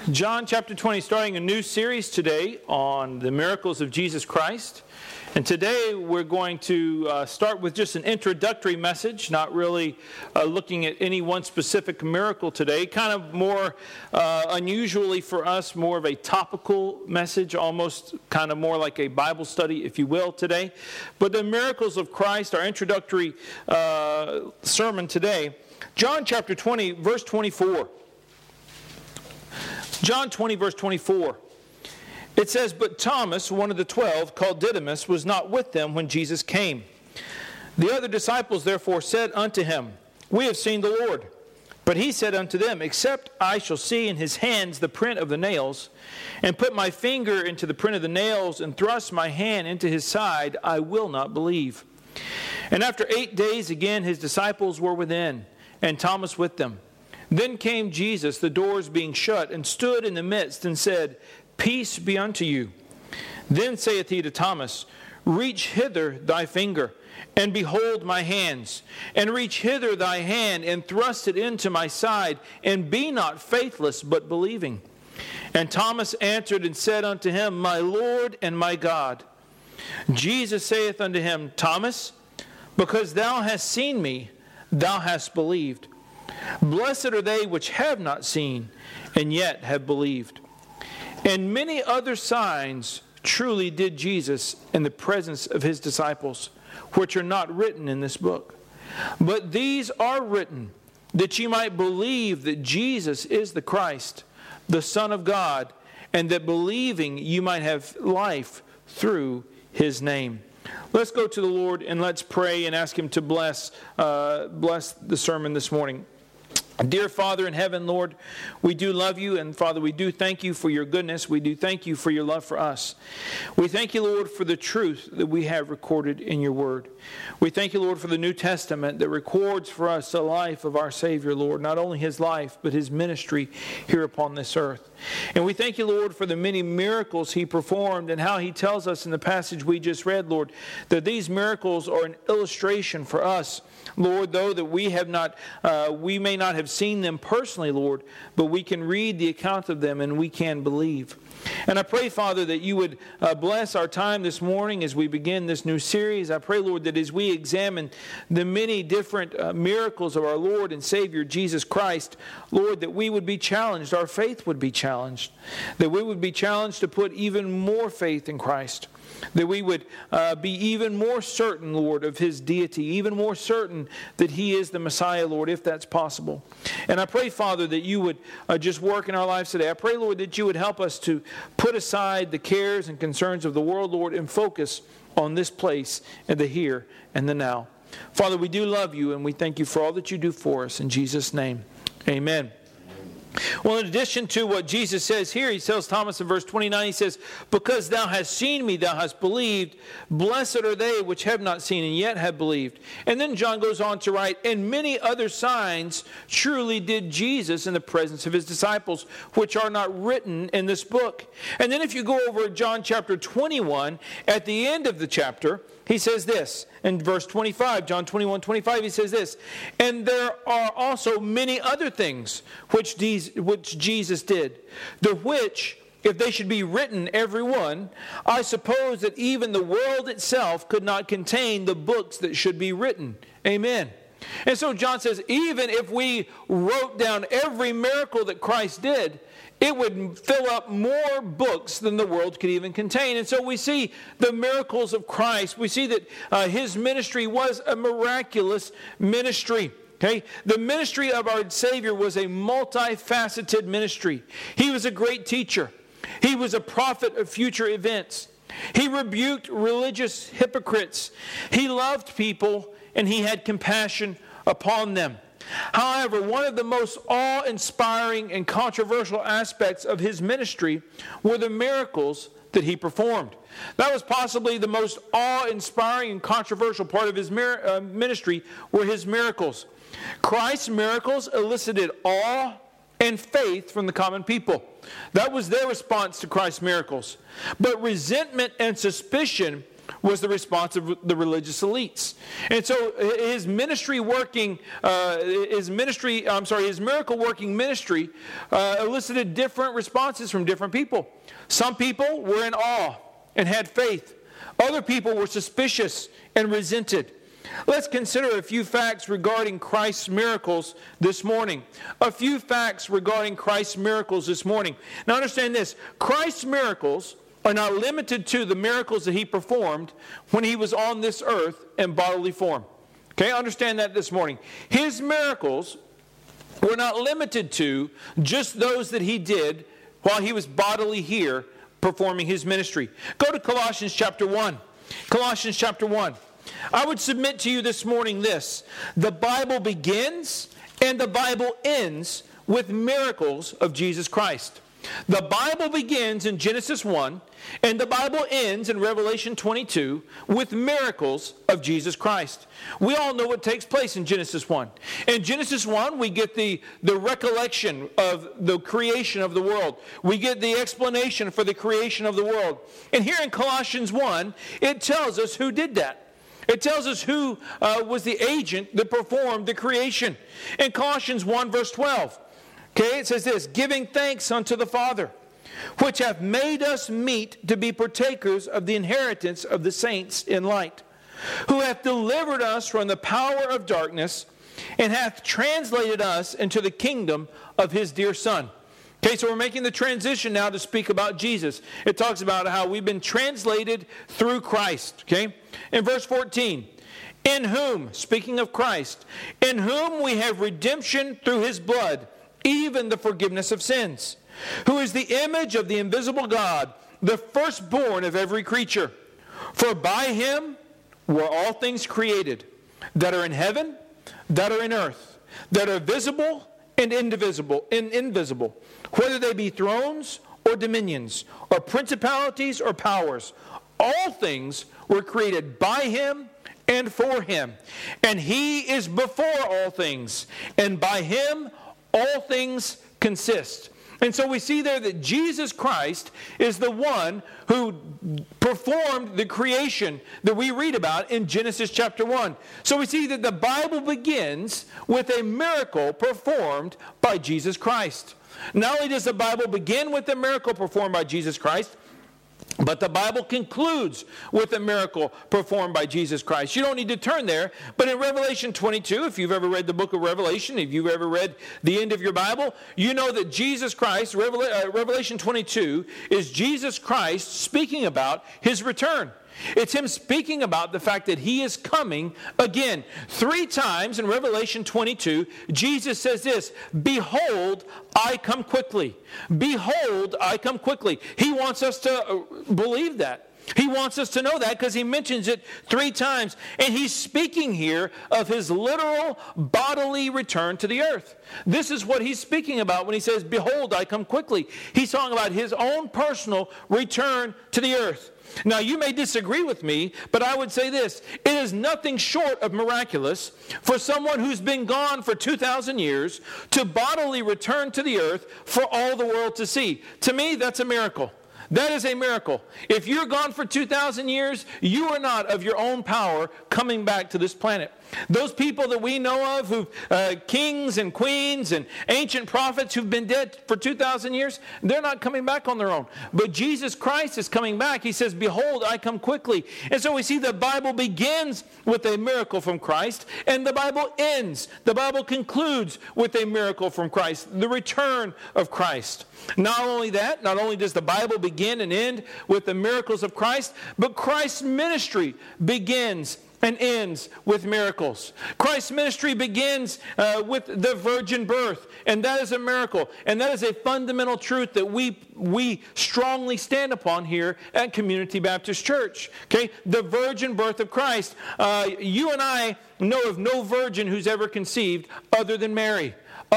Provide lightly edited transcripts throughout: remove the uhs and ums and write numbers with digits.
John chapter 20, starting a new series today on the miracles of Jesus Christ. And today we're going to start with just an introductory message, not really looking at any one specific miracle today. Kind of more unusually for us, more of a topical message, almost kind of more like a Bible study, if you will, today. But the miracles of Christ, our introductory sermon today, John chapter 20, verse 24. John 20, verse 24. It says, "But Thomas, one of the 12, called Didymus, was not with them when Jesus came. The other disciples therefore said unto him, We have seen the Lord. But he said unto them, Except I shall see in his hands the print of the nails, and put my finger into the print of the nails, and thrust my hand into his side, I will not believe. And after 8 days again his disciples were within, and Thomas with them. Then came Jesus, the doors being shut, and stood in the midst, and said, Peace be unto you. Then saith he to Thomas, Reach hither thy finger, and behold my hands, and reach hither thy hand, and thrust it into my side, and be not faithless, but believing. And Thomas answered and said unto him, My Lord and my God. Jesus saith unto him, Thomas, because thou hast seen me, thou hast believed. Blessed are they which have not seen, and yet have believed. And many other signs truly did Jesus in the presence of his disciples, which are not written in this book. But these are written, that ye might believe that Jesus is the Christ, the Son of God, and that believing you might have life through his name." Let's go to the Lord and let's pray and ask him to bless the sermon this morning. Dear Father in heaven, Lord, we do love you, and Father, we do thank you for your goodness. We do thank you for your love for us. We thank you, Lord, for the truth that we have recorded in your word. We thank you, Lord, for the New Testament that records for us the life of our Savior, Lord, not only his life, but his ministry here upon this earth. And we thank you, Lord, for the many miracles he performed and how he tells us in the passage we just read, Lord, that these miracles are an illustration for us, Lord, though that we may not have seen them personally, Lord, but we can read the account of them and we can believe. And I pray, Father, that you would bless our time this morning as we begin this new series. I pray, Lord, that as we examine the many different miracles of our Lord and Savior, Jesus Christ, Lord, that we would be challenged, our faith would be challenged, that we would be challenged to put even more faith in Christ, that we would be even more certain, Lord, of his deity, even more certain that he is the Messiah, Lord, if that's possible. And I pray, Father, that you would just work in our lives today. I pray, Lord, that you would help us to put aside the cares and concerns of the world, Lord, and focus on this place and the here and the now. Father, we do love you, and we thank you for all that you do for us. In Jesus' name, amen. Well, in addition to what Jesus says here, he tells Thomas in verse 29, he says, Because thou hast seen me, thou hast believed. Blessed are they which have not seen and yet have believed. And then John goes on to write, And many other signs truly did Jesus in the presence of his disciples, which are not written in this book. And then if you go over John chapter 21, at the end of the chapter, he says this, in verse 25, John 21, 25, he says this, And there are also many other things which Jesus did, the which, if they should be written every one, I suppose that even the world itself could not contain the books that should be written. Amen. And so John says, even if we wrote down every miracle that Christ did, it would fill up more books than the world could even contain. And so we see the miracles of Christ. We see that his ministry was a miraculous ministry. Okay? The ministry of our Savior was a multifaceted ministry. He was a great teacher. He was a prophet of future events. He rebuked religious hypocrites. He loved people, and he had compassion upon them. However, one of the most awe-inspiring and controversial aspects of his ministry were the miracles that he performed. That was possibly the most awe-inspiring and controversial part of his ministry were his miracles. Christ's miracles elicited awe and faith from the common people. That was their response to Christ's miracles. But resentment and suspicion was the response of the religious elites. And so his miracle working ministry elicited different responses from different people. Some people were in awe and had faith. Other people were suspicious and resented. Let's consider a few facts regarding Christ's miracles this morning. A few facts regarding Christ's miracles this morning. Now understand this. Christ's miracles are not limited to the miracles that he performed when he was on this earth in bodily form. Okay, understand that this morning. His miracles were not limited to just those that he did while he was bodily here performing his ministry. Go to Colossians chapter 1. Colossians chapter 1. I would submit to you this morning this. The Bible begins and the Bible ends with miracles of Jesus Christ. The Bible begins in Genesis 1 and the Bible ends in Revelation 22 with miracles of Jesus Christ. We all know what takes place in Genesis 1. In Genesis 1, we get the recollection of the creation of the world. We get the explanation for the creation of the world. And here in Colossians 1, it tells us who did that. It tells us who was the agent that performed the creation. In Colossians 1 verse 12, okay, it says this, giving thanks unto the Father, which hath made us meet to be partakers of the inheritance of the saints in light, who hath delivered us from the power of darkness, and hath translated us into the kingdom of his dear Son. Okay, so we're making the transition now to speak about Jesus. It talks about how we've been translated through Christ. Okay, in verse 14, in whom, speaking of Christ, in whom we have redemption through his blood, even the forgiveness of sins, who is the image of the invisible God, the firstborn of every creature. For by him were all things created, that are in heaven, that are in earth, that are visible and invisible, whether they be thrones or dominions, or principalities or powers. All things were created by him and for him. And he is before all things, and by him all things consist. And so we see there that Jesus Christ is the one who performed the creation that we read about in Genesis chapter 1. So we see that the Bible begins with a miracle performed by Jesus Christ. Not only does the Bible begin with a miracle performed by Jesus Christ, but the Bible concludes with a miracle performed by Jesus Christ. You don't need to turn there, but in Revelation 22, if you've ever read the book of Revelation, if you've ever read the end of your Bible, you know that Jesus Christ, Revelation 22, is Jesus Christ speaking about his return. It's him speaking about the fact that he is coming again. 3 times in Revelation 22, Jesus says this, behold, I come quickly. Behold, I come quickly. He wants us to believe that. He wants us to know that because he mentions it 3 times. And he's speaking here of his literal bodily return to the earth. This is what he's speaking about when he says, behold, I come quickly. He's talking about his own personal return to the earth. Now, you may disagree with me, but I would say this. It is nothing short of miraculous for someone who's been gone for 2,000 years to bodily return to the earth for all the world to see. To me, that's a miracle. That is a miracle. If you're gone for 2,000 years, you are not of your own power coming back to this planet. Those people that we know of, who kings and queens and ancient prophets who've been dead for 2,000 years, they're not coming back on their own. But Jesus Christ is coming back. He says, behold, I come quickly. And so we see the Bible begins with a miracle from Christ, and the Bible ends. The Bible concludes with a miracle from Christ, the return of Christ. Not only that, not only does the Bible begin and end with the miracles of Christ, but Christ's ministry begins and ends with miracles. Christ's ministry begins with the virgin birth, and that is a miracle. And that is a fundamental truth that we strongly stand upon here at Community Baptist Church. Okay, the virgin birth of Christ. You and I know of no virgin who's ever conceived other than Mary.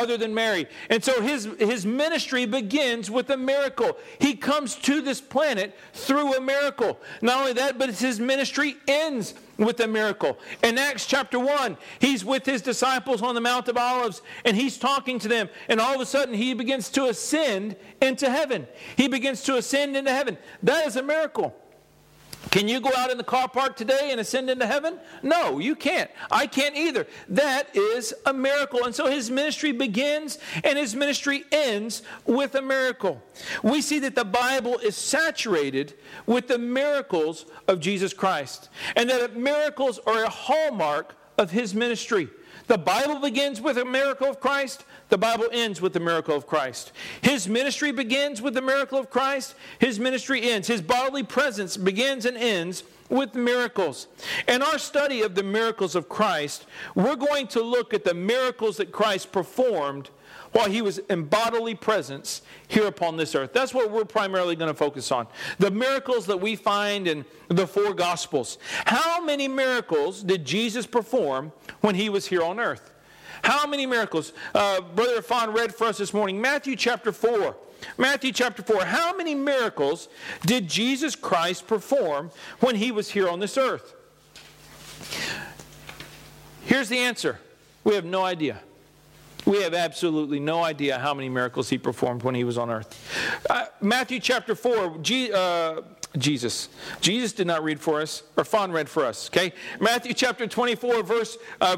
And so his ministry begins with a miracle. He comes to this planet through a miracle. Not only that, but his ministry ends with a miracle. In Acts chapter 1, he's with his disciples on the Mount of Olives, and he's talking to them, and all of a sudden he begins to ascend into heaven. He begins to ascend into heaven. That is a miracle. Can you go out in the car park today and ascend into heaven? No, you can't. I can't either. That is a miracle. And so his ministry begins and his ministry ends with a miracle. We see that the Bible is saturated with the miracles of Jesus Christ, and that miracles are a hallmark of his ministry. The Bible begins with a miracle of Christ. The Bible ends with the miracle of Christ. His ministry begins with the miracle of Christ. His ministry ends. His bodily presence begins and ends with miracles. In our study of the miracles of Christ, we're going to look at the miracles that Christ performed while he was in bodily presence here upon this earth. That's what we're primarily going to focus on. The miracles that we find in the four Gospels. How many miracles did Jesus perform when he was here on earth? How many miracles? Brother Afan read for us this morning, Matthew chapter 4. Matthew chapter 4. How many miracles did Jesus Christ perform when he was here on this earth? Here's the answer. We have no idea. We have absolutely no idea how many miracles he performed when he was on earth. Matthew chapter 4, Jesus did not read for us, or Fawn read for us, okay? Matthew chapter 4, verse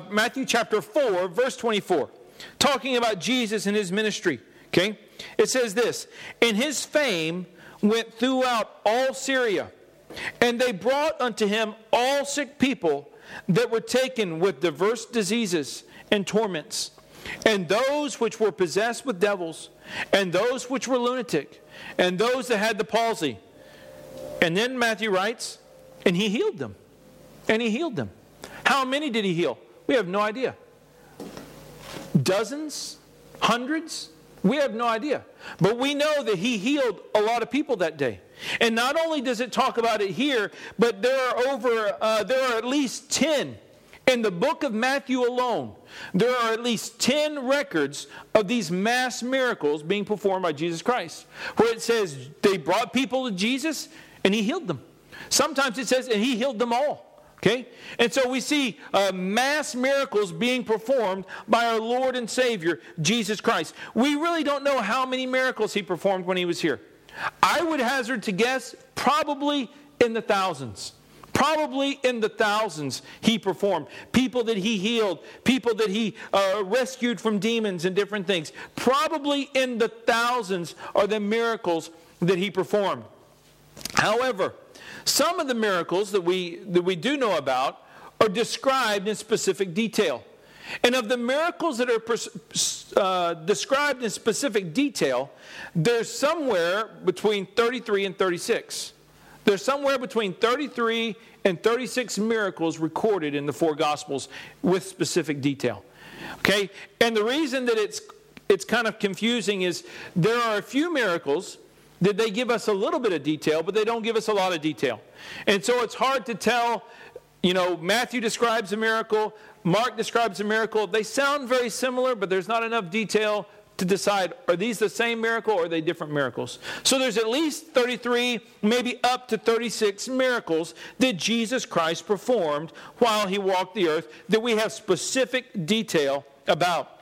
24, talking about Jesus and his ministry, okay? It says this, "And his fame went throughout all Syria, and they brought unto him all sick people that were taken with diverse diseases and torments, and those which were possessed with devils, and those which were lunatic, and those that had the palsy." And then Matthew writes, and he healed them. And he healed them. How many did he heal? We have no idea. Dozens? Hundreds? We have no idea. But we know that he healed a lot of people that day. And not only does it talk about it here, but there are at least 10 in the book of Matthew alone. There are at least 10 records of these mass miracles being performed by Jesus Christ, where it says they brought people to Jesus and he healed them. Sometimes it says, and he healed them all. Okay? And so we see mass miracles being performed by our Lord and Savior, Jesus Christ. We really don't know how many miracles he performed when he was here. I would hazard to guess probably in the thousands. Probably in the thousands he performed. People that he healed. People that he rescued from demons and different things. Probably in the thousands are the miracles that he performed. However, some of the miracles that we do know about are described in specific detail. And of the miracles that are described in specific detail, there's somewhere between 33 and 36. There's somewhere between 33 and 36 miracles recorded in the four Gospels with specific detail. Okay? And the reason that it's kind of confusing is there are a few miracles that they give us a little bit of detail, but they don't give us a lot of detail. And so it's hard to tell, Matthew describes a miracle, Mark describes a miracle. They sound very similar, but there's not enough detail to decide, are these the same miracle or are they different miracles? So there's at least 33, maybe up to 36 miracles that Jesus Christ performed while he walked the earth that we have specific detail about.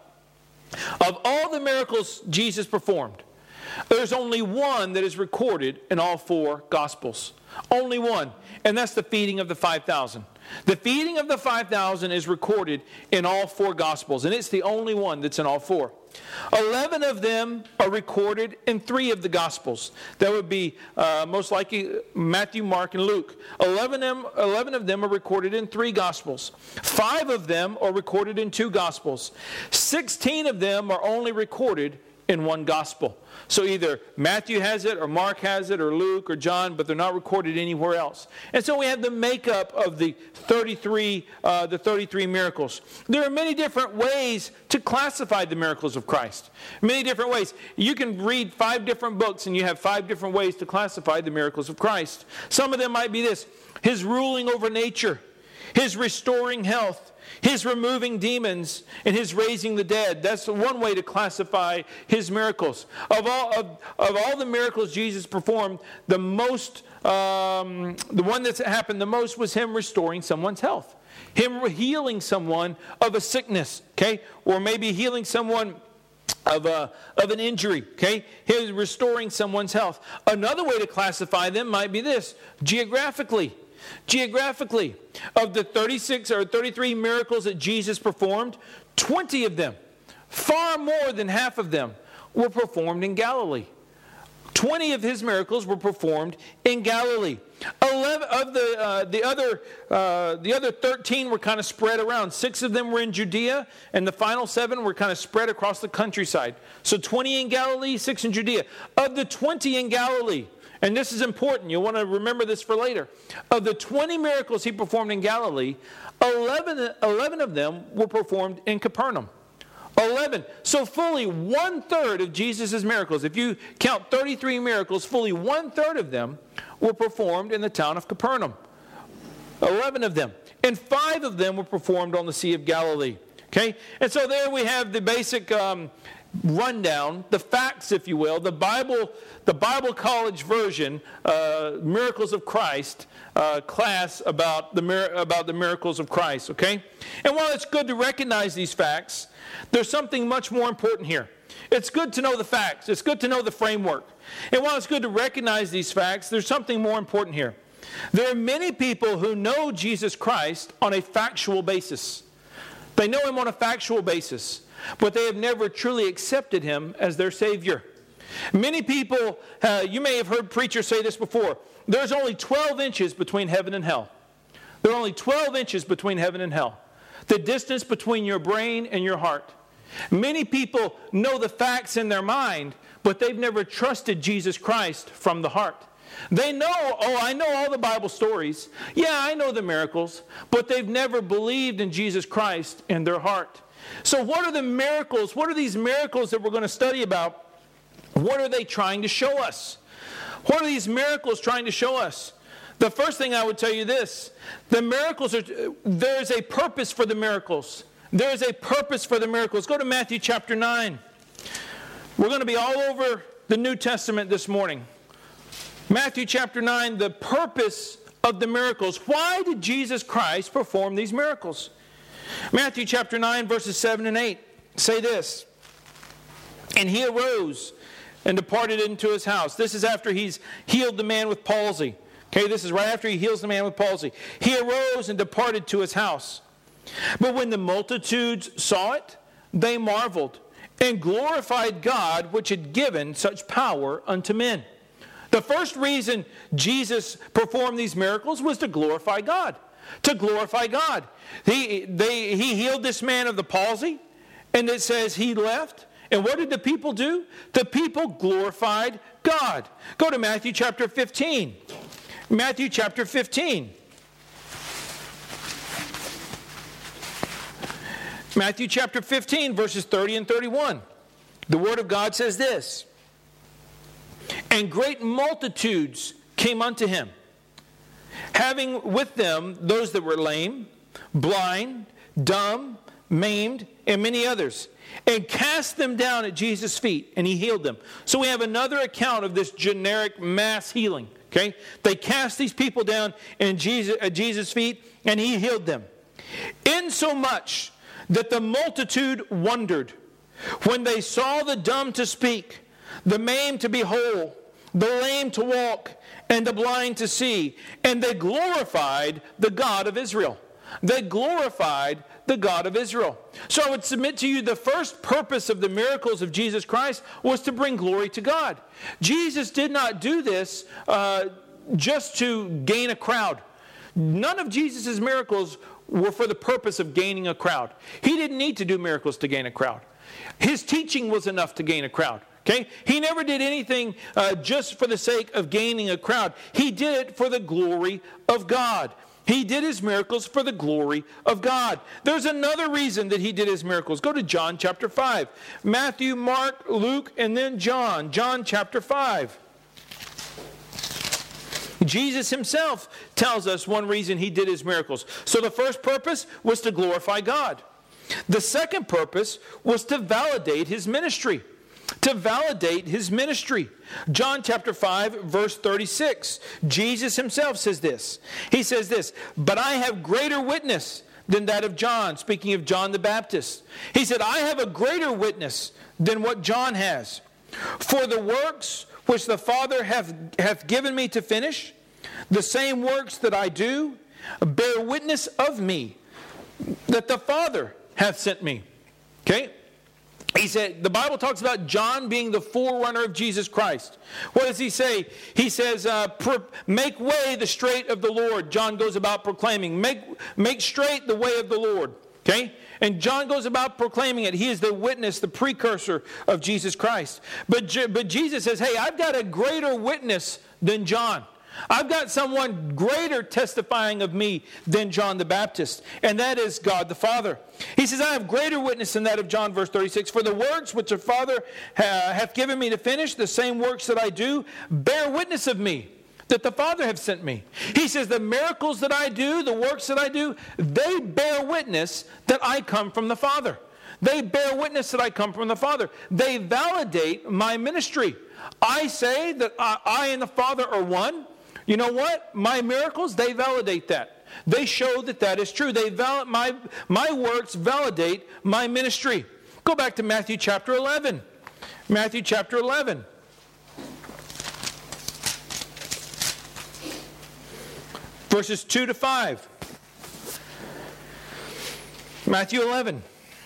Of all the miracles Jesus performed, there's only one that is recorded in all four Gospels. Only one. And that's the feeding of the 5,000. The feeding of the 5,000 is recorded in all four Gospels. And it's the only one that's in all four. 11 of them are recorded in 3 of the Gospels. That would be most likely Matthew, Mark, and Luke. 11 of them are recorded in 3 Gospels. 5 of them are recorded in 2 Gospels. 16 of them are only recorded in 1 Gospel. So either Matthew has it, or Mark has it, or Luke, or John, but they're not recorded anywhere else. And so we have the makeup of the 33 miracles. There are many different ways to classify the miracles of Christ. Many different ways. You can read 5 different books, and you have 5 different ways to classify the miracles of Christ. Some of them might be this: his ruling over nature, his restoring health, his removing demons, and his raising the dead. That's one way to classify his miracles. Of all the miracles Jesus performed, the one that's happened the most was him restoring someone's health. Him healing someone of a sickness, okay? Or maybe healing someone of an injury. Okay, he's restoring someone's health. Another way to classify them might be this: geographically. Geographically, of the 36 or 33 miracles that Jesus performed, 20 of them, far more than half of them, were performed in Galilee. 20 of his miracles were performed in Galilee. 11 of the other 13 were kind of spread around. 6 of them were in Judea, and the final 7 were kind of spread across the countryside. So 20 in Galilee, 6 in Judea. Of the 20 in Galilee, and this is important, you'll want to remember this for later. Of the 20 miracles he performed in Galilee, 11 of them were performed in Capernaum. 11. So fully 1/3 of Jesus' miracles, if you count 33 miracles, fully 1/3 of them were performed in the town of Capernaum. 11 of them. And 5 of them were performed on the Sea of Galilee. Okay? And so there we have the basic rundown, the facts, if you will, the Bible College version, Miracles of Christ class about the miracles of Christ. Okay? And while it's good to recognize these facts, there's something much more important here. It's good to know the facts. It's good to know the framework. And while it's good to recognize these facts, there's something more important here. There are many people who know Jesus Christ on a factual basis. They know him on a factual basis, but they have never truly accepted him as their Savior. Many people, you may have heard preachers say this before, there's only 12 inches between heaven and hell. There are only 12 inches between heaven and hell. The distance between your brain and your heart. Many people know the facts in their mind, but they've never trusted Jesus Christ from the heart. They know, I know all the Bible stories. Yeah, I know the miracles, but they've never believed in Jesus Christ in their heart. So what are the miracles? What are these miracles that we're going to study about? What are they trying to show us? What are these miracles trying to show us? The first thing I would tell you this, the miracles there is a purpose for the miracles. There is a purpose for the miracles. Go to Matthew chapter 9. We're going to be all over the New Testament this morning. Matthew chapter 9, the purpose of the miracles. Why did Jesus Christ perform these miracles? Matthew chapter 9, verses 7 and 8 say this. And he arose and departed into his house. This is after he's healed the man with palsy. Okay, this is right after he heals the man with palsy. He arose and departed to his house. But when the multitudes saw it, they marveled and glorified God, which had given such power unto men. The first reason Jesus performed these miracles was to glorify God. To glorify God. He healed this man of the palsy, and it says he left. And what did the people do? The people glorified God. Go to Matthew chapter 15. Matthew chapter 15. Matthew chapter 15, verses 30 and 31. The Word of God says this. And great multitudes came unto him, having with them those that were lame, blind, dumb, maimed, and many others, and cast them down at Jesus' feet, and he healed them. So we have another account of this generic mass healing. Okay, they cast these people down at Jesus' feet, and he healed them. Insomuch that the multitude wondered when they saw the dumb to speak, the maimed to be whole, the lame to walk, and the blind to see. And they glorified the God of Israel. They glorified the God of Israel. So I would submit to you the first purpose of the miracles of Jesus Christ was to bring glory to God. Jesus did not do this just to gain a crowd. None of Jesus' miracles were for the purpose of gaining a crowd. He didn't need to do miracles to gain a crowd. His teaching was enough to gain a crowd. Okay? He never did anything just for the sake of gaining a crowd. He did it for the glory of God. He did his miracles for the glory of God. There's another reason that he did his miracles. Go to John chapter 5. Matthew, Mark, Luke, and then John. John chapter 5. Jesus himself tells us one reason he did his miracles. So the first purpose was to glorify God. The second purpose was to validate his ministry. To validate his ministry. John chapter 5, verse 36. Jesus himself says this. He says this, but I have greater witness than that of John, speaking of John the Baptist. He said, I have a greater witness than what John has. For the works which the Father hath given me to finish, the same works that I do, bear witness of me, that the Father hath sent me. Okay? He said, the Bible talks about John being the forerunner of Jesus Christ. What does he say? He says, make way the straight of the Lord. John goes about proclaiming, make straight the way of the Lord. Okay? And John goes about proclaiming it. He is the witness, the precursor of Jesus Christ. But Jesus says, hey, I've got a greater witness than John. I've got someone greater testifying of me than John the Baptist, and that is God the Father. He says, I have greater witness than that of John, verse 36. For the works which the Father hath given me to finish, the same works that I do, bear witness of me, that the Father hath sent me. He says, the miracles that I do, the works that I do, they bear witness that I come from the Father. They bear witness that I come from the Father. They validate my ministry. I say that I and the Father are one. You know what? My miracles, they validate that. They show that that is true. My works validate my ministry. Go back to Matthew chapter 11. Matthew chapter 11. Verses 2 to 5. Matthew 11.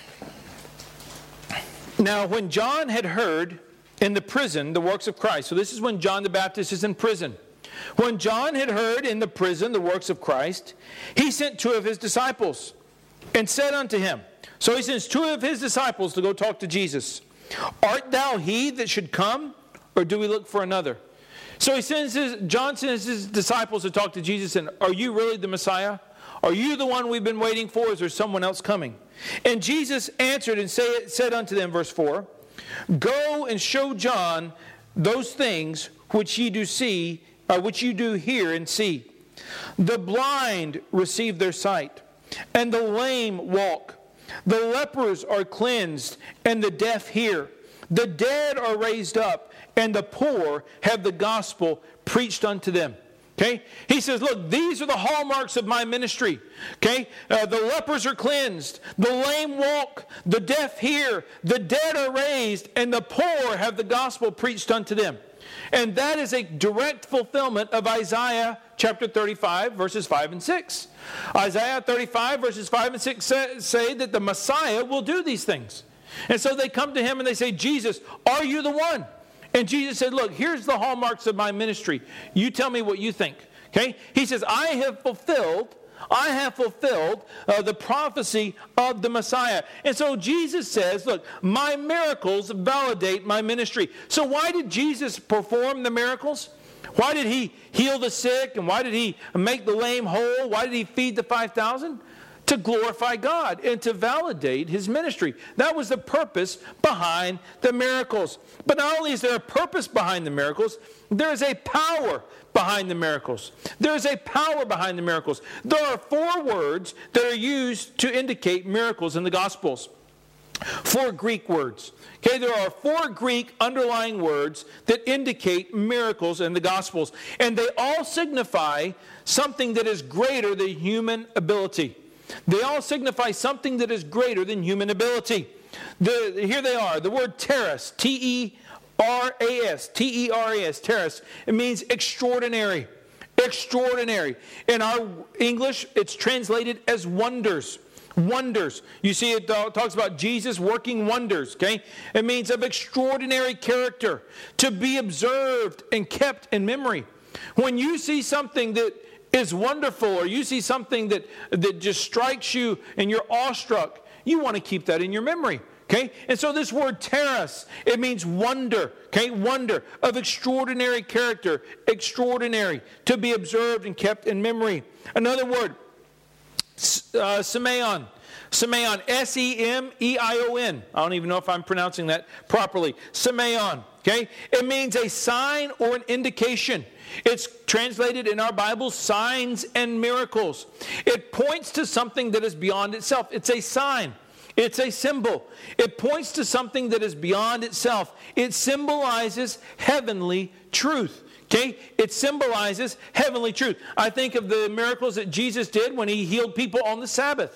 Now, when John had heard in the prison the works of Christ, so this is when John the Baptist is in prison. When John had heard in the prison the works of Christ, he sent 2 of his disciples and said unto him, so he sends 2 of his disciples to go talk to Jesus. Art thou he that should come, or do we look for another? So John sends his disciples to talk to Jesus, and are you really the Messiah? Are you the one we've been waiting for? Is there someone else coming? And Jesus answered and said unto them, verse 4, Go and show John those things which ye do see, which you do hear and see. The blind receive their sight, and the lame walk. The lepers are cleansed, and the deaf hear. The dead are raised up, and the poor have the gospel preached unto them. Okay? He says, look, these are the hallmarks of my ministry. Okay? The lepers are cleansed. The lame walk. The deaf hear. The dead are raised, and the poor have the gospel preached unto them. And that is a direct fulfillment of Isaiah chapter 35, verses 5 and 6. Isaiah 35, verses 5 and 6 say that the Messiah will do these things. And so they come to him and they say, Jesus, are you the one? And Jesus said, look, here's the hallmarks of my ministry. You tell me what you think. Okay? He says, I have fulfilled the prophecy of the Messiah. And so Jesus says, look, my miracles validate my ministry. So why did Jesus perform the miracles? Why did he heal the sick? And why did he make the lame whole? Why did he feed the 5,000? To glorify God and to validate his ministry. That was the purpose behind the miracles. But not only is there a purpose behind the miracles, there is a power behind the miracles. There is a power behind the miracles. There are 4 words that are used to indicate miracles in the Gospels. 4 Greek words. Okay, there are 4 Greek underlying words that indicate miracles in the Gospels. And they all signify something that is greater than human ability. They all signify something that is greater than human ability. Here they are. The word teras, T-E-R-A-S, T-E-R-A-S, teras. It means extraordinary. Extraordinary. In our English, it's translated as wonders. Wonders. You see, it talks about Jesus working wonders, okay? It means of extraordinary character, to be observed and kept in memory. When you see something that is wonderful, or you see something that just strikes you and you're awestruck, you want to keep that in your memory. Okay? And so this word teras, it means wonder. Okay? Wonder of extraordinary character. Extraordinary. To be observed and kept in memory. Another word, semeion. Semeion. S-E-M-E-I-O-N. I don't even know if I'm pronouncing that properly. Semeion. Okay? It means a sign or an indication. It's translated in our Bible, signs and miracles. It points to something that is beyond itself. It's a sign. It's a symbol. It points to something that is beyond itself. It symbolizes heavenly truth. Okay? It symbolizes heavenly truth. I think of the miracles that Jesus did when he healed people on the Sabbath.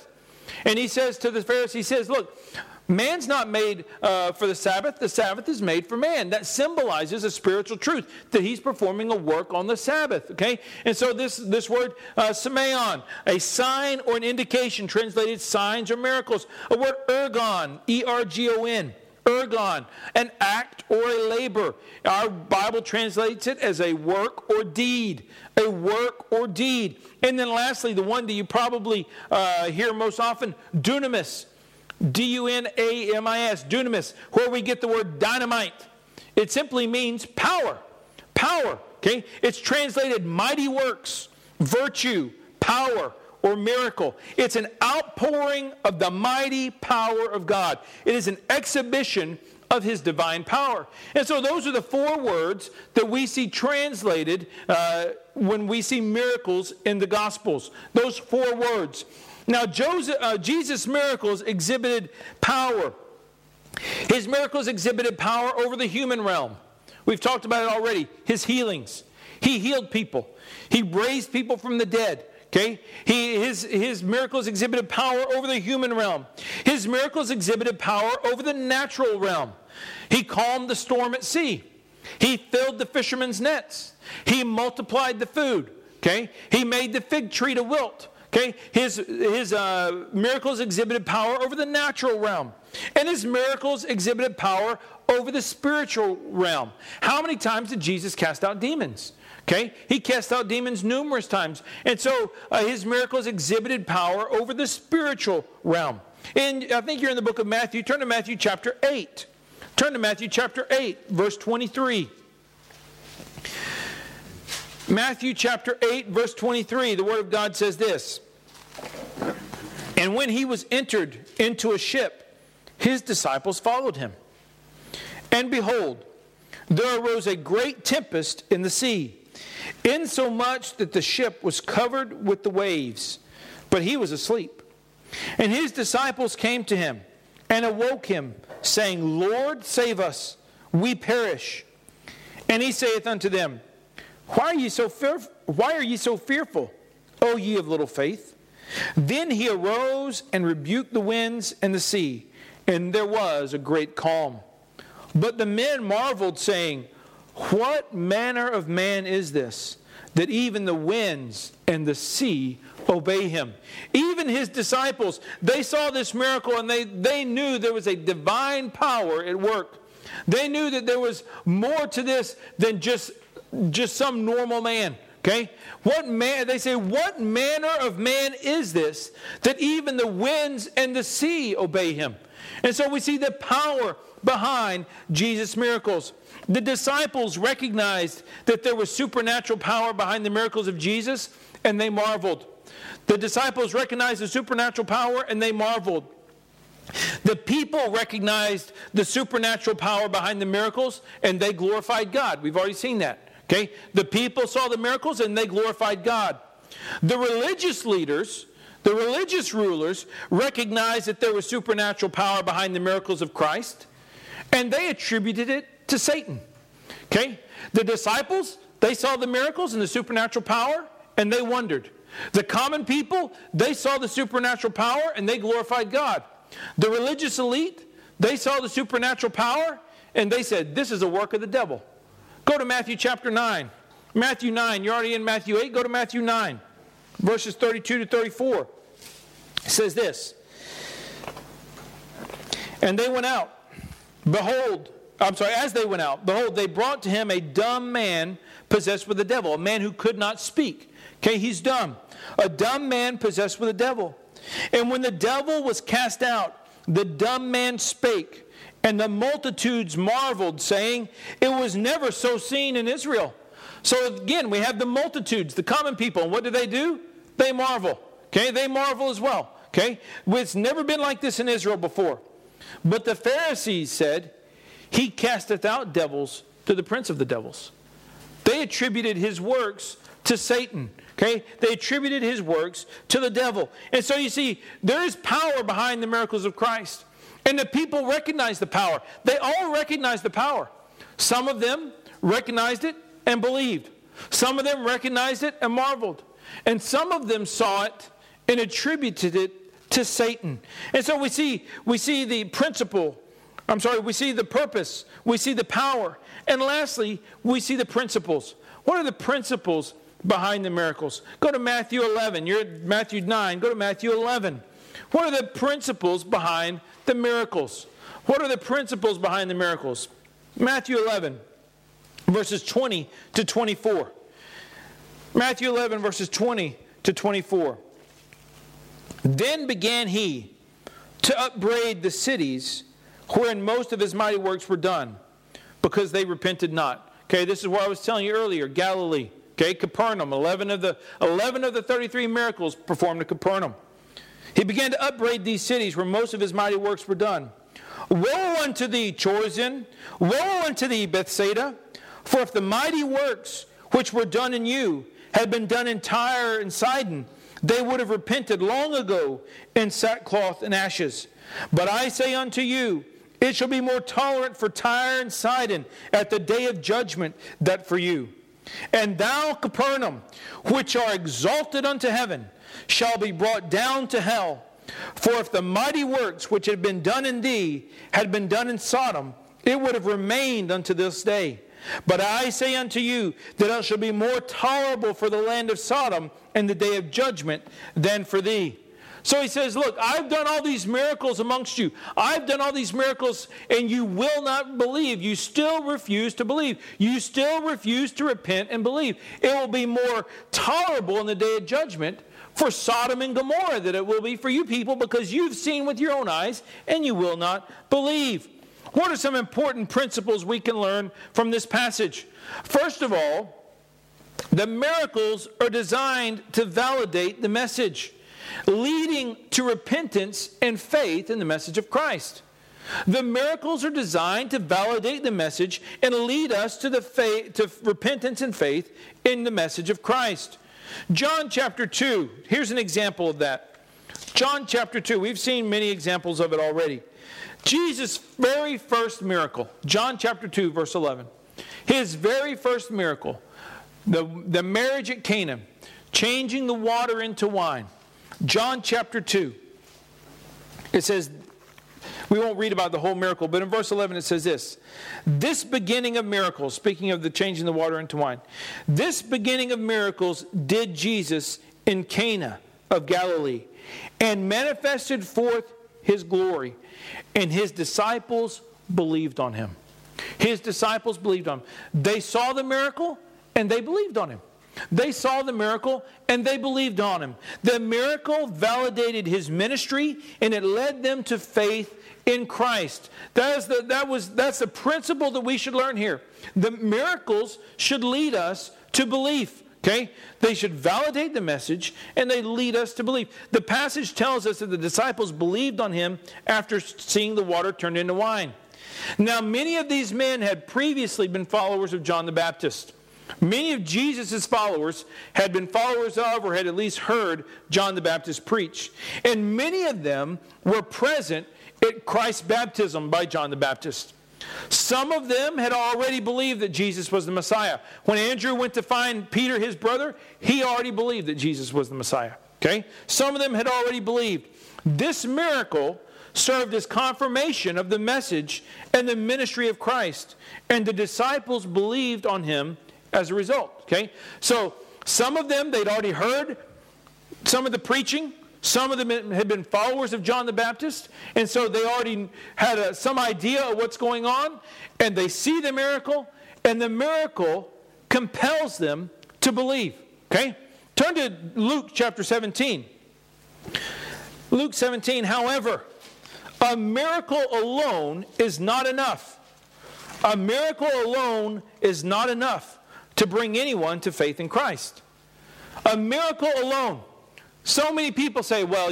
And he says to the Pharisees, he says, look, man's not made for the Sabbath is made for man. That symbolizes a spiritual truth, that he's performing a work on the Sabbath, okay? And so this word, semeion, a sign or an indication, translated signs or miracles. A word, ergon, E-R-G-O-N, ergon, an act or a labor. Our Bible translates it as a work or deed, a work or deed. And then lastly, the one that you probably hear most often, dunamis, D-U-N-A-M-I-S, dunamis, where we get the word dynamite. It simply means power. Power, okay? It's translated mighty works, virtue, power, or miracle. It's an outpouring of the mighty power of God. It is an exhibition of His divine power. And so those are the 4 words that we see translated when we see miracles in the Gospels. Those 4 words. Now, Jesus' miracles exhibited power. His miracles exhibited power over the human realm. We've talked about it already. His healings. He healed people. He raised people from the dead. Okay? His miracles exhibited power over the human realm. His miracles exhibited power over the natural realm. He calmed the storm at sea. He filled the fishermen's nets. He multiplied the food. Okay? He made the fig tree to wilt. Okay, his miracles exhibited power over the natural realm. And his miracles exhibited power over the spiritual realm. How many times did Jesus cast out demons? Okay, he cast out demons numerous times. And so his miracles exhibited power over the spiritual realm. And I think you're in the book of Matthew. Turn to Matthew chapter 8. Turn to Matthew chapter 8, verse 23. Matthew chapter 8, verse 23, the Word of God says this. And when he was entered into a ship, his disciples followed him. And behold, there arose a great tempest in the sea, insomuch that the ship was covered with the waves, but he was asleep. And his disciples came to him and awoke him, saying, Lord, save us, we perish. And he saith unto them, Why are ye so fearful, O ye of little faith? Then he arose and rebuked the winds and the sea, and there was a great calm. But the men marveled, saying, What manner of man is this, that even the winds and the sea obey him? Even his disciples, they saw this miracle, and they knew there was a divine power at work. They knew that there was more to this than just some normal man. Okay? They say, what manner of man is this, that even the winds and the sea obey him? And so we see the power behind Jesus' miracles. The disciples recognized that there was supernatural power behind the miracles of Jesus, and they marveled. The disciples recognized the supernatural power, and they marveled. The people recognized the supernatural power behind the miracles, and they glorified God. We've already seen that. Okay? The people saw the miracles and they glorified God. The religious leaders, the religious rulers, recognized that there was supernatural power behind the miracles of Christ, and they attributed it to Satan. Okay? The disciples, they saw the miracles and the supernatural power, and they wondered. The common people, they saw the supernatural power and they glorified God. The religious elite, they saw the supernatural power and they said, this is a work of the devil. Go to Matthew chapter 9. Matthew 9. You're already in Matthew 8. Go to Matthew 9. Verses 32 to 34. It says this. And they went out. As they went out, behold, they brought to him a dumb man possessed with a devil. A man who could not speak. Okay, he's dumb. A dumb man possessed with a devil. And when the devil was cast out, the dumb man spake. And the multitudes marveled, saying, It was never so seen in Israel. So again, we have the multitudes, the common people. And what do? They marvel. Okay, they marvel as well. Okay, it's never been like this in Israel before. But the Pharisees said, He casteth out devils to the prince of the devils. They attributed his works to Satan. Okay, they attributed his works to the devil. And so you see, there is power behind the miracles of Christ. And the people recognized the power. They all recognized the power. Some of them recognized it and believed. Some of them recognized it and marveled. And some of them saw it and attributed it to Satan. And so we see the principle. We see the purpose. We see the power. And lastly, we see the principles. What are the principles behind the miracles? Go to Matthew 11. You're at Matthew 9. Go to Matthew 11. What are the principles behind the miracles? What are the principles behind the miracles? Matthew 11, verses 20 to 24. Matthew 11, verses 20 to 24. Then began he to upbraid the cities wherein most of his mighty works were done, because they repented not. Okay, this is what I was telling you earlier. Galilee. Okay, Capernaum. 11 of the 33 miracles performed at Capernaum. He began to upbraid these cities where most of his mighty works were done. Woe unto thee, Chorazin! Woe unto thee, Bethsaida! For if the mighty works which were done in you had been done in Tyre and Sidon, they would have repented long ago in sackcloth and ashes. But I say unto you, it shall be more tolerant for Tyre and Sidon at the day of judgment than for you. And thou, Capernaum, which are exalted unto heaven, shall be brought down to hell. For if the mighty works which had been done in thee had been done in Sodom, it would have remained unto this day. But I say unto you that it shall be more tolerable for the land of Sodom in the day of judgment than for thee. So he says, look, I've done all these miracles amongst you. I've done all these miracles, and you will not believe. You still refuse to believe. You still refuse to repent and believe. It will be more tolerable in the day of judgment for Sodom and Gomorrah than it will be for you people, because you've seen with your own eyes and you will not believe. What are some important principles we can learn from this passage? First of all, the miracles are designed to validate the message, leading to repentance and faith in the message of Christ. The miracles are designed to validate the message and lead us to repentance and faith in the message of Christ. John chapter 2, here's an example of that. John chapter 2, we've seen many examples of it already. Jesus' very first miracle, John chapter 2, verse 11. His very first miracle, the marriage at Cana, changing the water into wine. John chapter 2, it says, we won't read about the whole miracle, but in verse 11 it says this. This beginning of miracles, speaking of the changing the water into wine, this beginning of miracles did Jesus in Cana of Galilee, and manifested forth his glory, and his disciples believed on him. His disciples believed on him. They saw the miracle, and they believed on him. They saw the miracle and they believed on him. The miracle validated his ministry, and it led them to faith in Christ. That's the principle that we should learn here. The miracles should lead us to belief. Okay? They should validate the message, and they lead us to belief. The passage tells us that the disciples believed on him after seeing the water turned into wine. Now, many of these men had previously been followers of John the Baptist. Many of Jesus' followers had been followers of, or had at least heard, John the Baptist preach. And many of them were present at Christ's baptism by John the Baptist. Some of them had already believed that Jesus was the Messiah. When Andrew went to find Peter, his brother, he already believed that Jesus was the Messiah. Okay? Some of them had already believed. This miracle served as confirmation of the message and the ministry of Christ. And the disciples believed on him as a result. Okay? So some of them, they'd already heard some of the preaching. Some of them had been followers of John the Baptist, and so they already had some idea of what's going on, and they see the miracle, and the miracle compels them to believe. Okay? Turn to Luke chapter 17. Luke 17, however, a miracle alone is not enough. A miracle alone is not enough to bring anyone to faith in Christ. A miracle alone. So many people say, well,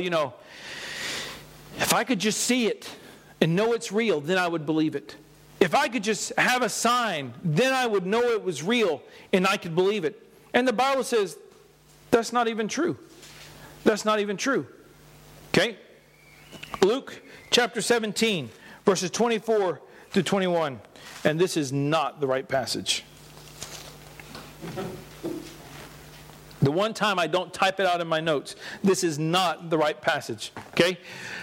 if I could just see it and know it's real, then I would believe it. If I could just have a sign, then I would know it was real and I could believe it. And the Bible says that's not even true. That's not even true. Okay? Luke chapter 17, verses 24 to 21. And this is not the right passage. The one time I don't type it out in my notes. This is not the right passage. Okay?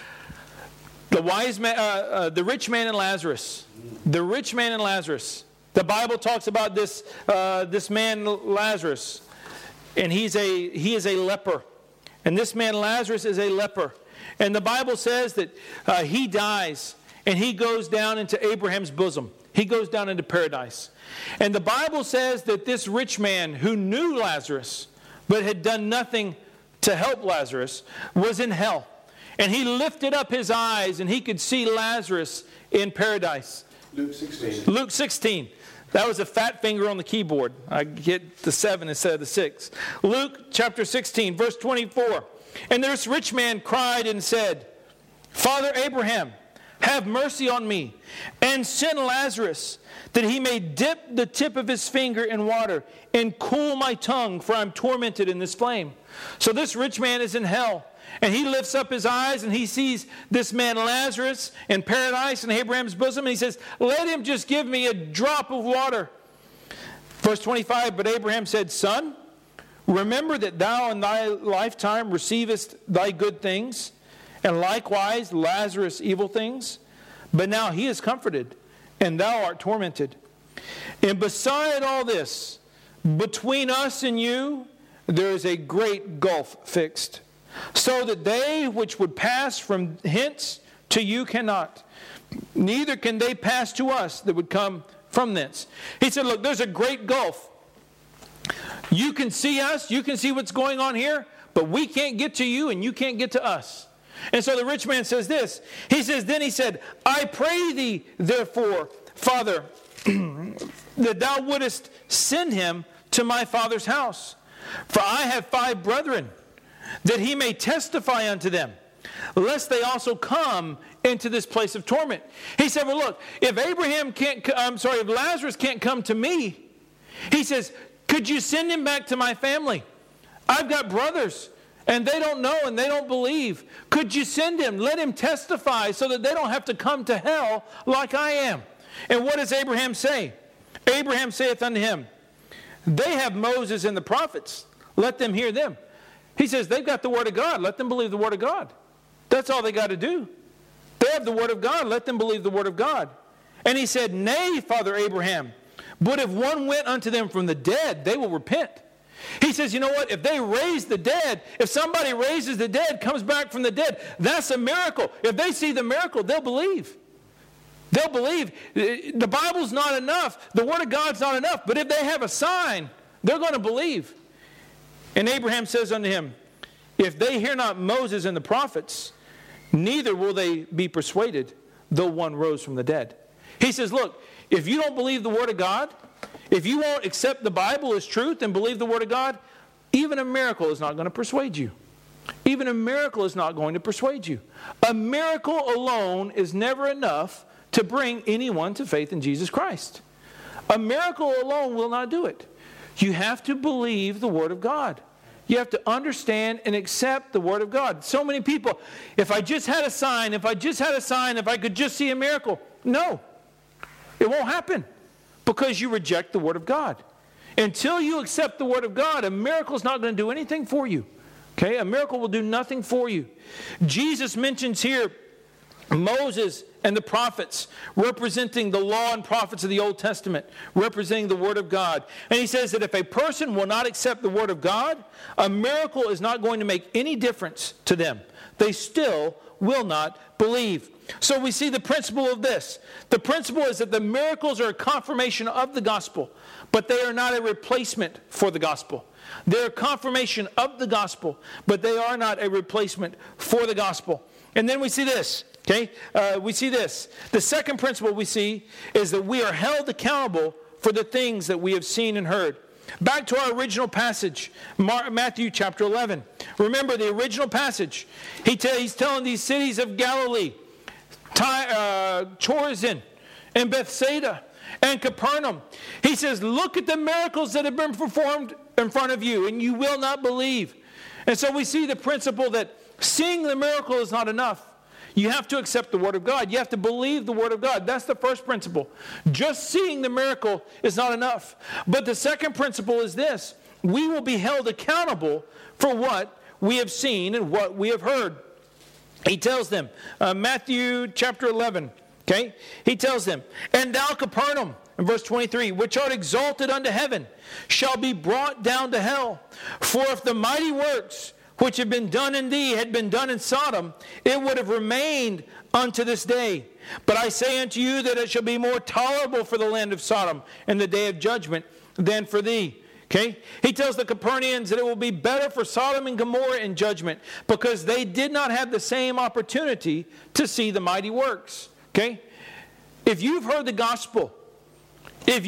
The wise man, the rich man and Lazarus. The rich man and Lazarus. The Bible talks about this man Lazarus, and he is a leper. And this man Lazarus is a leper. And the Bible says that he dies, and he goes down into Abraham's bosom. He goes down into paradise. And the Bible says that this rich man who knew Lazarus, but had done nothing to help Lazarus, was in hell. And he lifted up his eyes, and he could see Lazarus in paradise. Luke 16. Luke 16. That was a fat finger on the keyboard. I get the 7 instead of the 6. Luke chapter 16, verse 24. And this rich man cried and said, Father Abraham, have mercy on me, and send Lazarus, that he may dip the tip of his finger in water and cool my tongue, for I'm tormented in this flame. So this rich man is in hell, and he lifts up his eyes and he sees this man Lazarus in paradise in Abraham's bosom, and he says, let him just give me a drop of water. Verse 25, but Abraham said, Son, remember that thou in thy lifetime receivest thy good things, and likewise Lazarus evil things. But now he is comforted, and thou art tormented. And beside all this, between us and you, there is a great gulf fixed, so that they which would pass from hence to you cannot, neither can they pass to us that would come from thence. He said, look, there's a great gulf. You can see us, you can see what's going on here, but we can't get to you and you can't get to us. And so the rich man says this. He says, then he said, I pray thee, therefore, Father, that thou wouldest send him to my father's house. For I have 5 brethren, that he may testify unto them, lest they also come into this place of torment. He said, well, look, if if Lazarus can't come to me, he says, could you send him back to my family? I've got brothers, and they don't know and they don't believe. Could you send him? Let him testify so that they don't have to come to hell like I am. And what does Abraham say? Abraham saith unto him, they have Moses and the prophets. Let them hear them. He says, they've got the word of God. Let them believe the word of God. That's all they got to do. They have the word of God. Let them believe the word of God. And he said, nay, Father Abraham, but if one went unto them from the dead, they will repent. He says, you know what? If they raise the dead, if somebody raises the dead, comes back from the dead, that's a miracle. If they see the miracle, they'll believe. They'll believe. The Bible's not enough. The Word of God's not enough. But if they have a sign, they're going to believe. And Abraham says unto him, if they hear not Moses and the prophets, neither will they be persuaded, though one rose from the dead. He says, look, if you don't believe the Word of God, if you won't accept the Bible as truth and believe the Word of God, even a miracle is not going to persuade you. Even a miracle is not going to persuade you. A miracle alone is never enough to bring anyone to faith in Jesus Christ. A miracle alone will not do it. You have to believe the Word of God. You have to understand and accept the Word of God. So many people, if I just had a sign, if I could just see a miracle. No, it won't happen because you reject the Word of God. Until you accept the Word of God, a miracle is not going to do anything for you. Okay, a miracle will do nothing for you. Jesus mentions here Moses and the prophets, representing the law and prophets of the Old Testament, representing the Word of God. And he says that if a person will not accept the Word of God, a miracle is not going to make any difference to them. They still will not believe. So we see the principle of this. The principle is that the miracles are a confirmation of the gospel, but they are not a replacement for the gospel. They're a confirmation of the gospel, but they are not a replacement for the gospel. And then we see this. Okay, we see this. The second principle we see is that we are held accountable for the things that we have seen and heard. Back to our original passage, Matthew chapter 11. Remember the original passage. He's telling these cities of Galilee, Chorazin and Bethsaida and Capernaum. He says, look at the miracles that have been performed in front of you, and you will not believe. And so we see the principle that seeing the miracle is not enough. You have to accept the Word of God. You have to believe the Word of God. That's the first principle. Just seeing the miracle is not enough. But the second principle is this, we will be held accountable for what we have seen and what we have heard. He tells them, Matthew chapter 11, okay? He tells them, and thou Capernaum, in verse 23, which art exalted unto heaven, shall be brought down to hell. For if the mighty works which have been done in thee had been done in Sodom, it would have remained unto this day. But I say unto you that it shall be more tolerable for the land of Sodom in the day of judgment than for thee. Okay? He tells the Capernaums that it will be better for Sodom and Gomorrah in judgment because they did not have the same opportunity to see the mighty works. Okay? If you've heard the gospel, and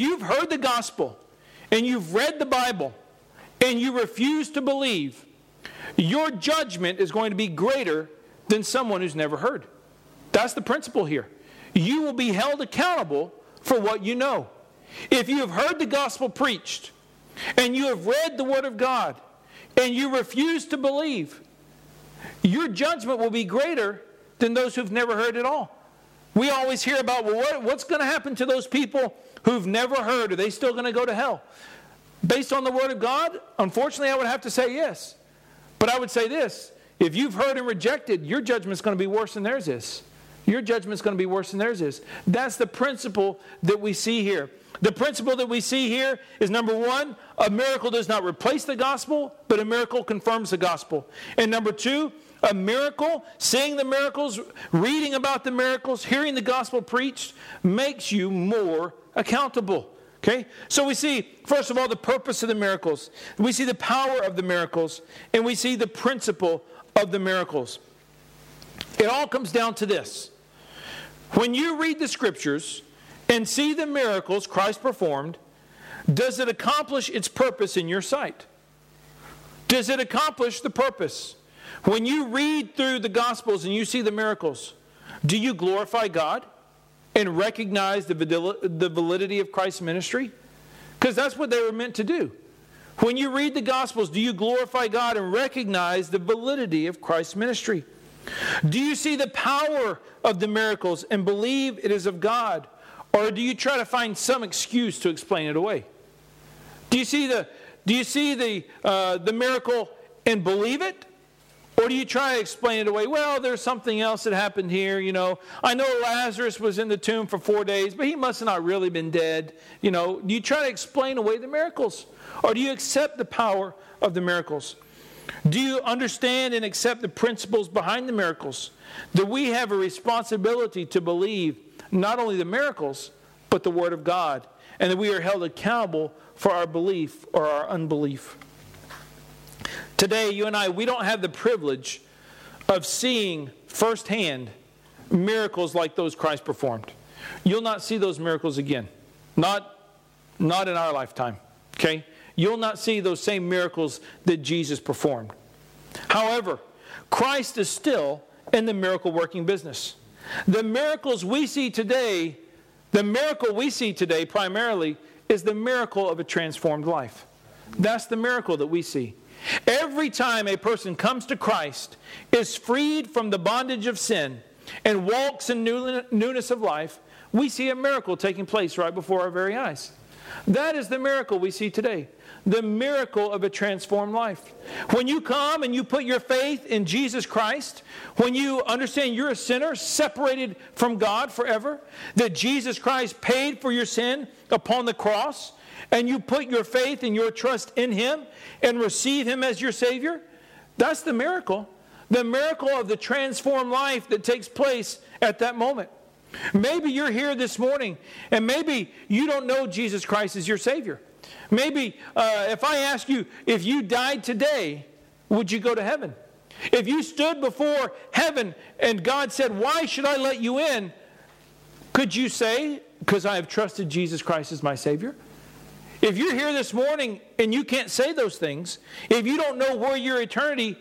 you've read the Bible, and you refuse to believe, your judgment is going to be greater than someone who's never heard. That's the principle here. You will be held accountable for what you know. If you have heard the gospel preached, and you have read the Word of God, and you refuse to believe, your judgment will be greater than those who've never heard at all. We always hear about, well, what's going to happen to those people who've never heard? Are they still going to go to hell? Based on the Word of God, unfortunately, I would have to say yes. But I would say this, if you've heard and rejected, your judgment's going to be worse than theirs is. Your judgment's going to be worse than theirs is. That's the principle that we see here. The principle that we see here is, number one, a miracle does not replace the gospel, but a miracle confirms the gospel. And number two, a miracle, seeing the miracles, reading about the miracles, hearing the gospel preached, makes you more accountable. Okay? So we see, first of all, the purpose of the miracles. We see the power of the miracles, and we see the principle of the miracles. It all comes down to this. When you read the Scriptures and see the miracles Christ performed, does it accomplish its purpose in your sight? Does it accomplish the purpose? When you read through the Gospels and you see the miracles, do you glorify God and recognize the validity of Christ's ministry? Because that's what they were meant to do. When you read the Gospels, do you glorify God and recognize the validity of Christ's ministry? Do you see the power of the miracles and believe it is of God? Or do you try to find some excuse to explain it away? Do you see the miracle and believe it? Or do you try to explain it away? Well, there's something else that happened here, you know. I know Lazarus was in the tomb for 4 days, but he must have not really been dead. You know, do you try to explain away the miracles? Or do you accept the power of the miracles? Do you understand and accept the principles behind the miracles? That we have a responsibility to believe not only the miracles, but the Word of God. And that we are held accountable for our belief or our unbelief. Today, you and I, we don't have the privilege of seeing firsthand miracles like those Christ performed. You'll not see those miracles again. Not in our lifetime. Okay? You'll not see those same miracles that Jesus performed. However, Christ is still in the miracle working business. The miracles we see today, the miracle we see today primarily is the miracle of a transformed life. That's the miracle that we see. Every time a person comes to Christ, is freed from the bondage of sin, and walks in newness of life, we see a miracle taking place right before our very eyes. That is the miracle we see today. The miracle of a transformed life. When you come and you put your faith in Jesus Christ, when you understand you're a sinner separated from God forever, that Jesus Christ paid for your sin upon the cross, and you put your faith and your trust in Him and receive Him as your Savior, that's the miracle. The miracle of the transformed life that takes place at that moment. Maybe you're here this morning and maybe you don't know Jesus Christ as your Savior. Maybe if I ask you, if you died today, would you go to heaven? If you stood before heaven and God said, why should I let you in? Could you say, because I have trusted Jesus Christ as my Savior? If you're here this morning and you can't say those things, if you don't know where your eternity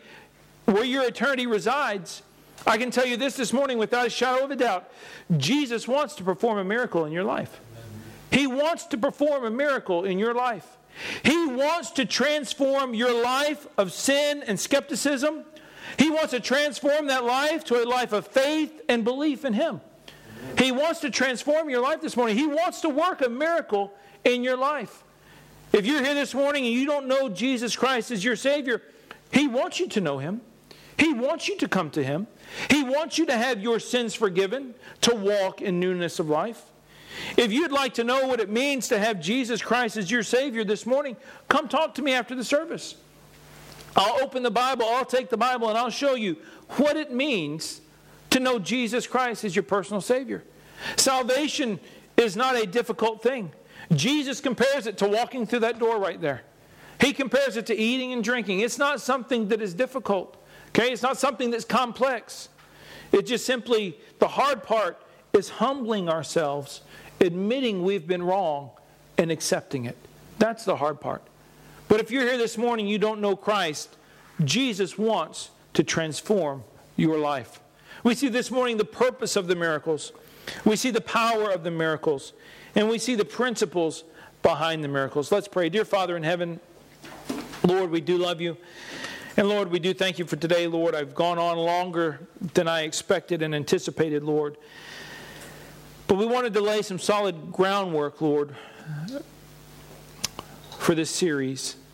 resides, I can tell you this morning without a shadow of a doubt, Jesus wants to perform a miracle in your life. He wants to perform a miracle in your life. He wants to transform your life of sin and skepticism. He wants to transform that life to a life of faith and belief in Him. He wants to transform your life this morning. He wants to work a miracle in your life. If you're here this morning and you don't know Jesus Christ as your Savior, He wants you to know Him. He wants you to come to Him. He wants you to have your sins forgiven, to walk in newness of life. If you'd like to know what it means to have Jesus Christ as your Savior this morning, come talk to me after the service. I'll open the Bible, I'll take the Bible, and I'll show you what it means to know Jesus Christ as your personal Savior. Salvation is not a difficult thing. Jesus compares it to walking through that door right there. He compares it to eating and drinking. It's not something that is difficult. Okay? It's not something that's complex. It's just simply, the hard part is humbling ourselves, admitting we've been wrong, and accepting it. That's the hard part. But if you're here this morning, you don't know Christ, Jesus wants to transform your life. We see this morning the purpose of the miracles. We see the power of the miracles. And we see the principles behind the miracles. Let's pray. Dear Father in heaven, Lord, we do love you. And Lord, we do thank you for today, Lord. I've gone on longer than I expected and anticipated, Lord. But we wanted to lay some solid groundwork, Lord, for this series.